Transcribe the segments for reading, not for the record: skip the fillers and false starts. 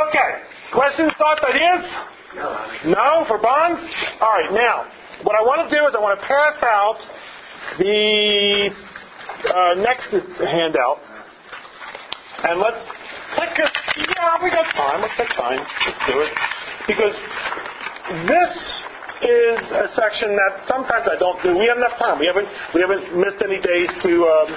Okay. Questions, thoughts, ideas? No for bonds? All right. Now, what I want to do is I want to pass out the next handout. And let's take a... Yeah, we got time. Let's take time. Let's do it. Because this is a section that sometimes I don't do. We have enough time. We haven't missed any days to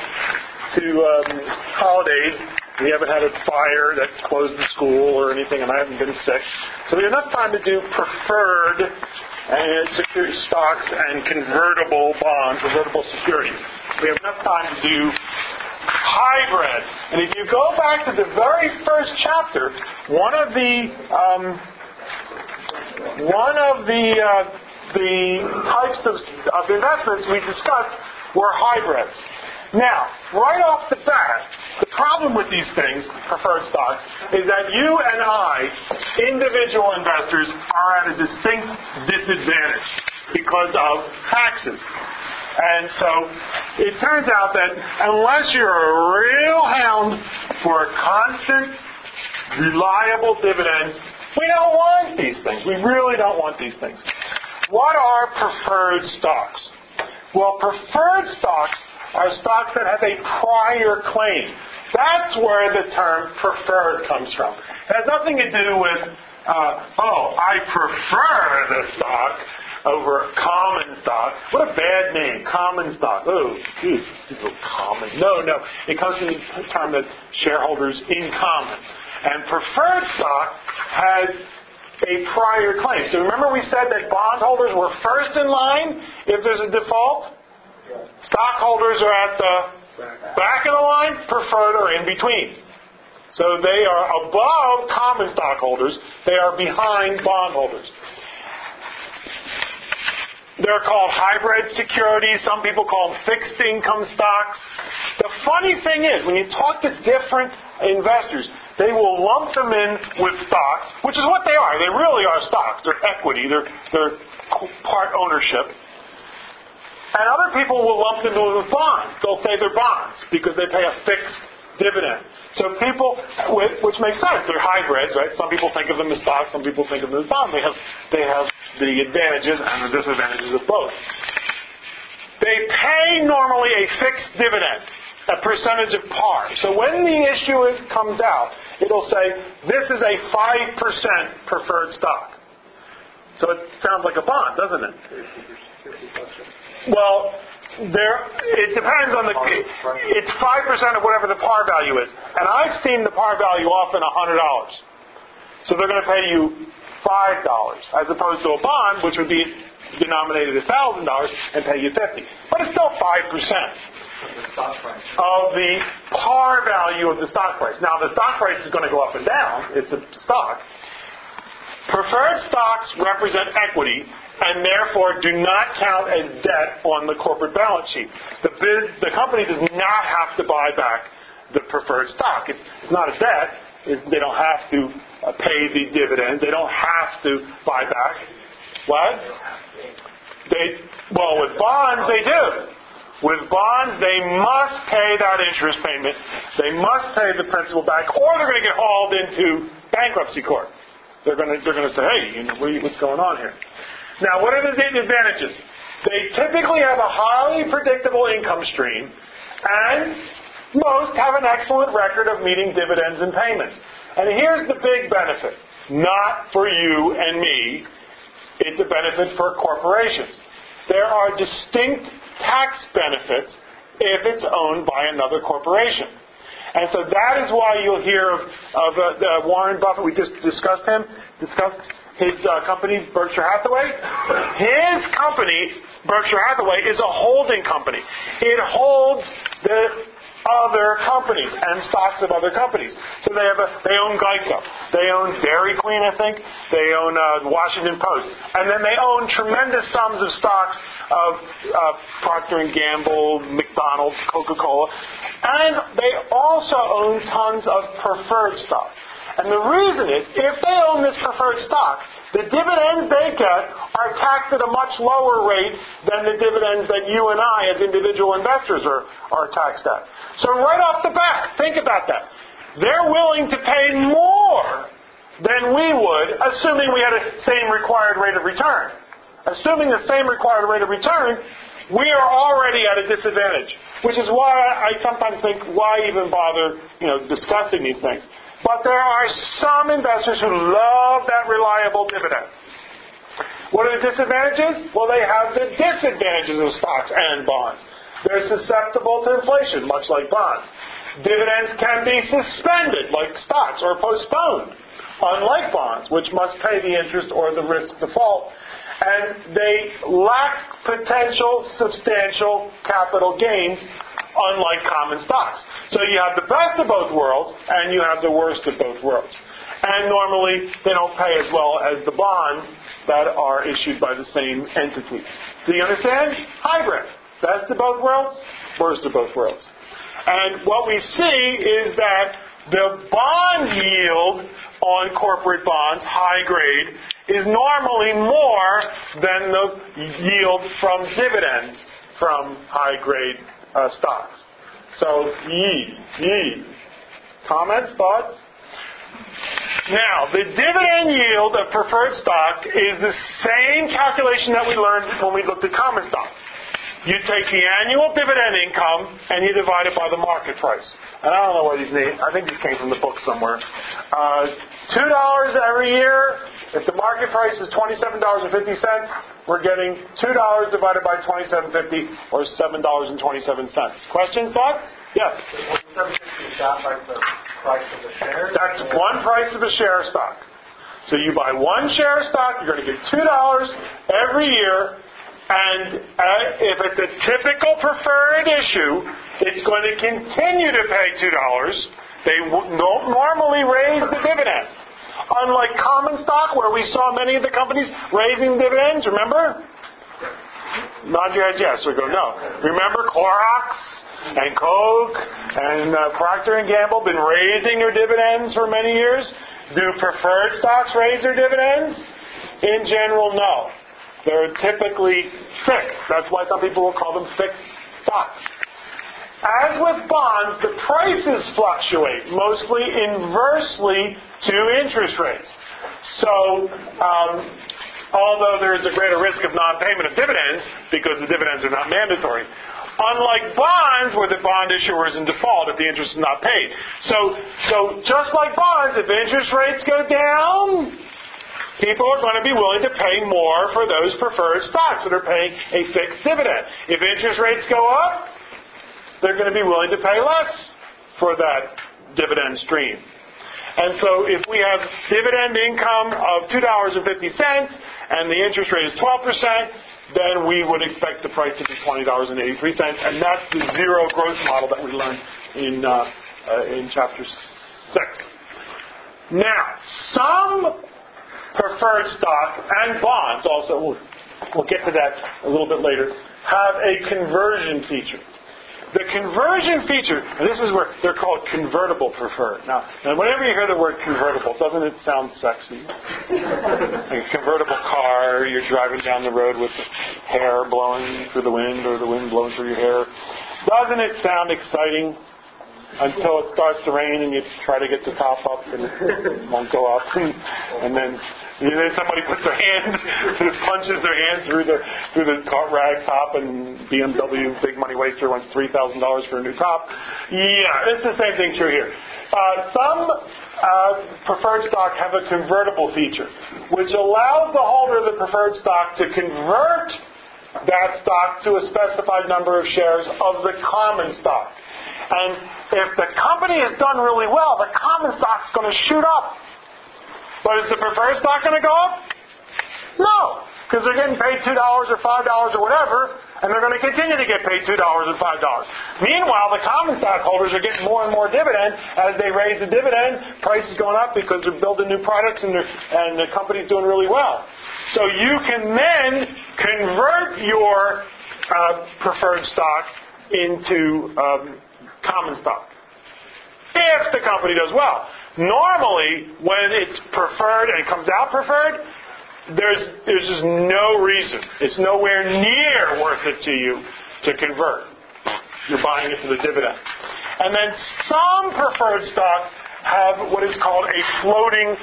holidays. We haven't had a fire that closed the school or anything, and I haven't been sick. So we have enough time to do preferred security stocks and convertible bonds, convertible securities. We have enough time to do hybrid. And if you go back to the very first chapter, one of the types of investments we discussed were hybrids. Now, right off the bat, the problem with these things, preferred stocks, is that you and I, individual investors, are at a distinct disadvantage because of taxes. And so it turns out that unless you're a real hound for constant, reliable dividends, we don't want these things. We really don't want these things. What are preferred stocks? Well, preferred stocks are stocks that have a prior claim. That's where the term preferred comes from. It has nothing to do with, I prefer the stock over common stock. What a bad name, common stock. Oh, geez, common. No. It comes from the term that shareholders in common. And preferred stock has a prior claim. So remember we said that bondholders were first in line if there's a default? Stockholders are at the back of the line, preferred are in between. So they are above common stockholders, they are behind bondholders. They're called hybrid securities. Some people call them fixed income stocks. The funny thing is, when you talk to different investors, they will lump them in with stocks, which is what they are. They really are stocks. They're equity. They're part ownership. And other people will lump them in with bonds. They'll say they're bonds because they pay a fixed dividend. So people, which makes sense, they're hybrids, right? Some people think of them as stocks, some people think of them as bonds. They have the advantages and the disadvantages of both. They pay normally a fixed dividend, a percentage of par. So when the issue comes out, it'll say, this is a 5% preferred stock. So it sounds like a bond, doesn't it? Well, it depends on it's 5% of whatever the par value is. And I've seen the par value often $100. So they're going to pay you $5 as opposed to a bond, which would be denominated $1,000 and pay you $50. But it's still 5% of the par value of the stock price. Now, the stock price is going to go up and down. It's a stock. Preferred stocks represent equity and therefore do not count as debt on the corporate balance sheet. The company does not have to buy back the preferred stock. It's not a debt. They don't have to pay the dividends. They don't have to buy back. What? With bonds, they do. With bonds, they must pay that interest payment. They must pay the principal back, or they're going to get hauled into bankruptcy court. They're going to say, hey, what's going on here? Now, what are the advantages? They typically have a highly predictable income stream, and most have an excellent record of meeting dividends and payments. And here's the big benefit. Not for you and me. It's a benefit for corporations. There are distinct tax benefits if it's owned by another corporation. And so that is why you'll hear of Warren Buffett. We just discussed his company, Berkshire Hathaway. His company, Berkshire Hathaway, is a holding company. It holds the other companies and stocks of other companies. So they own Geico. They own Dairy Queen, I think. They own Washington Post. And then they own tremendous sums of stocks of Procter & Gamble, McDonald's, Coca-Cola. And they also own tons of preferred stock. And the reason is, if they own this preferred stock, the dividends they get are taxed at a much lower rate than the dividends that you and I as individual investors are taxed at. So right off the bat, think about that. They're willing to pay more than we would, assuming we had a same required rate of return. Assuming the same required rate of return, we are already at a disadvantage, which is why I sometimes think, why even bother, discussing these things? But there are some investors who love that reliable dividend. What are the disadvantages? Well, they have the disadvantages of stocks and bonds. They're susceptible to inflation, much like bonds. Dividends can be suspended, like stocks, or postponed, unlike bonds, which must pay the interest or the risk default. And they lack potential substantial capital gains, unlike common stocks. So you have the best of both worlds, and you have the worst of both worlds. And normally, they don't pay as well as the bonds that are issued by the same entity. Do you understand? Hybrid. Best of both worlds, worst of both worlds. And what we see is that the bond yield on corporate bonds, high grade, is normally more than the yield from dividends from high grade stocks. So, ye. Comments, thoughts? Now, the dividend yield of preferred stock is the same calculation that we learned when we looked at common stocks. You take the annual dividend income and you divide it by the market price. And I don't know where these names, I think these came from the book somewhere. $2 every year. If the market price is $27.50, we're getting $2 divided by $27.50, or $7.27. Questions, thoughts? Yes. $7.50 is that like the price of the share? That's one price of a share of stock. So you buy one share of stock, you're going to get $2 every year. And if it's a typical preferred issue, it's going to continue to pay $2. They don't normally raise the dividend. Unlike common stock, where we saw many of the companies raising dividends, remember? Nod your head yes, or go no. Remember Clorox and Coke and Procter & Gamble been raising their dividends for many years? Do preferred stocks raise their dividends? In general, no. They're typically fixed. That's why some people will call them fixed stocks. As with bonds, the prices fluctuate, mostly inversely to interest rates. So, although there is a greater risk of non-payment of dividends, because the dividends are not mandatory, unlike bonds, where the bond issuer is in default if the interest is not paid. So just like bonds, if interest rates go down, people are going to be willing to pay more for those preferred stocks that are paying a fixed dividend. If interest rates go up, they're going to be willing to pay less for that dividend stream. And so if we have dividend income of $2.50 and the interest rate is 12%, then we would expect the price to be $20.83. And that's the zero growth model that we learned in Chapter 6. Now, some preferred stock and bonds also, we'll get to that a little bit later, have a conversion feature. The conversion feature, and this is where they're called convertible preferred. Now, whenever you hear the word convertible, doesn't it sound sexy? Like a convertible car, you're driving down the road with the hair blowing through the wind or the wind blowing through your hair. Doesn't it sound exciting until it starts to rain and you try to get the top up and it won't go up? And then somebody puts their hand, punches their hand through the rag top, and BMW, big money waster, wants $3,000 for a new top. Yeah, it's the same thing true here. Some preferred stock have a convertible feature, which allows the holder of the preferred stock to convert that stock to a specified number of shares of the common stock. And if the company has done really well, the common stock's going to shoot up. But is the preferred stock going to go up? No, because they're getting paid $2 or $5 or whatever, and they're going to continue to get paid $2 and $5. Meanwhile, the common stockholders are getting more and more dividend as they raise the dividend. Price is going up because they're building new products and the company's doing really well. So you can then convert your preferred stock into common stock if the company does well. Normally, when it's preferred and it comes out preferred, there's just no reason. It's nowhere near worth it to you to convert. You're buying it for the dividend. And then some preferred stock have what is called a floating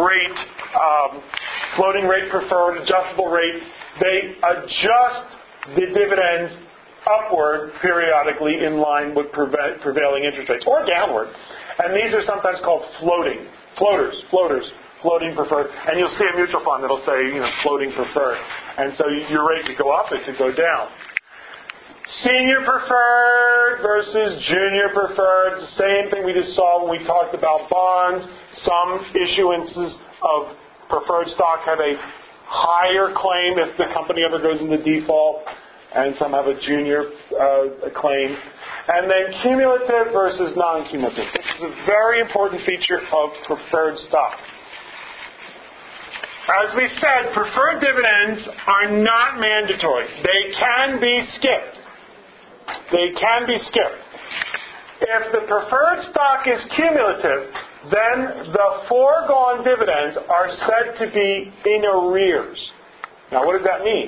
rate preferred, adjustable rate. They adjust the dividends upward periodically in line with prevailing interest rates, or downward. And these are sometimes called floating preferred. And you'll see a mutual fund that'll say, floating preferred. And so your rate could go up, it could go down. Senior preferred versus junior preferred. It's the same thing we just saw when we talked about bonds. Some issuances of preferred stock have a higher claim if the company ever goes into default, and some have a junior claim. And then cumulative versus non-cumulative. This is a very important feature of preferred stock. As we said, preferred dividends are not mandatory. They can be skipped. If the preferred stock is cumulative, then the foregone dividends are said to be in arrears. Now, what does that mean?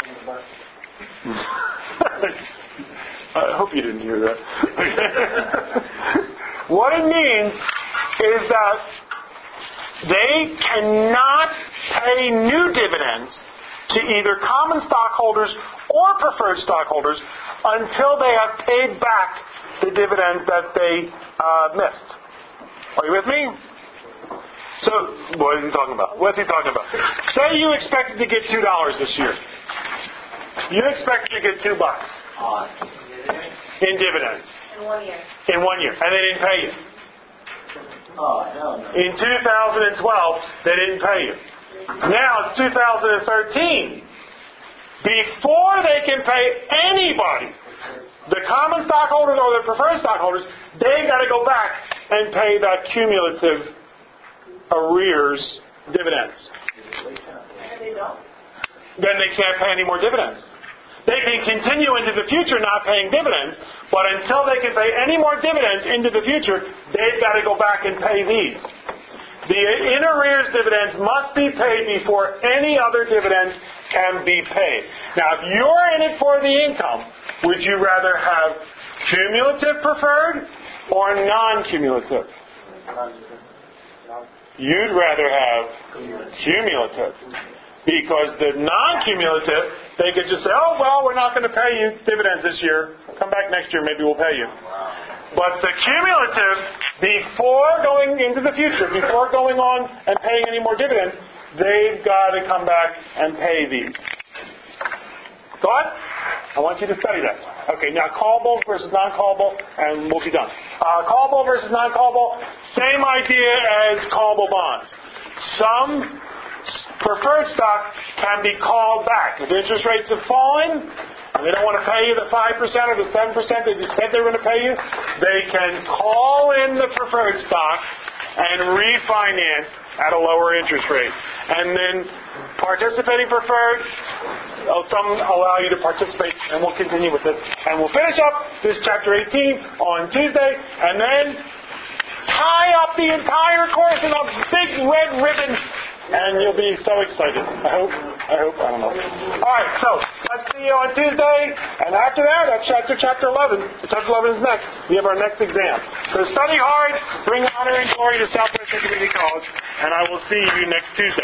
I hope you didn't hear that. What it means is that they cannot pay new dividends to either common stockholders or preferred stockholders until they have paid back the dividends that they missed. Are you with me? So, what is he talking about? Say you expected to get $2 this year. You expected to get $2 in dividends. In 1 year. In 1 year. And they didn't pay you. In 2012, they didn't pay you. Now it's 2013. Before they can pay anybody, the common stockholders or the preferred stockholders, they've got to go back and pay that cumulative arrears dividends. And they don't. Then they can't pay any more dividends. They can continue into the future not paying dividends, but until they can pay any more dividends into the future, they've got to go back and pay these. The in arrears dividends must be paid before any other dividends can be paid. Now, if you're in it for the income, would you rather have cumulative preferred or non-cumulative? You'd rather have cumulative. Because the non-cumulative, they could just say, oh, well, we're not going to pay you dividends this year. Come back next year, maybe we'll pay you. But the cumulative, before going into the future, before going on and paying any more dividends, they've got to come back and pay these. Got it? I want you to study that. Okay, now callable versus non-callable, and we'll be done. Callable versus non-callable, same idea as callable bonds. Some preferred stock can be called back. If interest rates have fallen and they don't want to pay you the 5% or the 7% that they said they were going to pay you, they can call in the preferred stock and refinance at a lower interest rate. And then participating preferred, some allow you to participate, and we'll continue with this. And we'll finish up this chapter 18 on Tuesday, and then tie up the entire course in a big red ribbon. And you'll be so excited. I hope. I don't know. All right, so let's see you on Tuesday. And after that, that's chapter 11. Chapter 11 is next. We have our next exam. So study hard. Bring honor and glory to Southwestern Community College. And I will see you next Tuesday.